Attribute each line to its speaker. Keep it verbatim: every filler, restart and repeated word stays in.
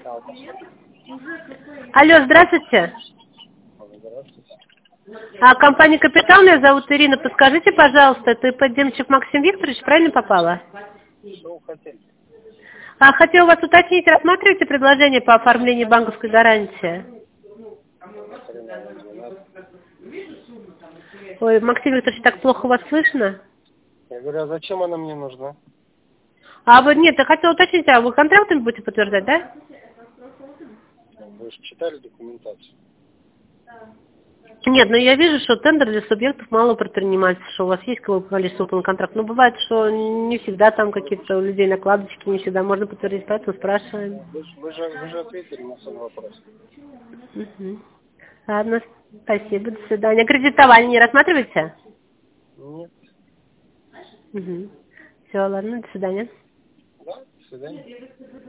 Speaker 1: Алло, здравствуйте.
Speaker 2: Здравствуйте.
Speaker 1: А, компания «Капитал», меня зовут Ирина. Подскажите, пожалуйста, это ИП Демчик Максим Викторович, правильно попала?
Speaker 2: Что вы хотели?
Speaker 1: А, хотела вас уточнить, рассматриваете предложение по оформлению банковской гарантии?
Speaker 2: Хреново двенадцать.
Speaker 1: Ой, Максим Викторович, так плохо вас слышно?
Speaker 2: Я говорю, а зачем она мне нужна?
Speaker 1: А вы, нет, я хотела уточнить, а вы контрактами будете подтверждать, да?
Speaker 2: Вы же читали документацию?
Speaker 1: Нет, ну я вижу, что тендер для субъектов малого предпринимательства, что у вас есть какое количество выполнен контракт. Но бывает, что не всегда там какие-то у людей накладочки, не всегда можно подтвердить, поэтому спрашиваем.
Speaker 2: Вы, же- вы, же, вы же ответили на свой вопрос.
Speaker 1: Угу. Ладно, спасибо, до свидания. Кредитование не рассматриваете?
Speaker 2: Нет.
Speaker 1: Угу. Все, ладно, до свидания.
Speaker 2: Да, до свидания.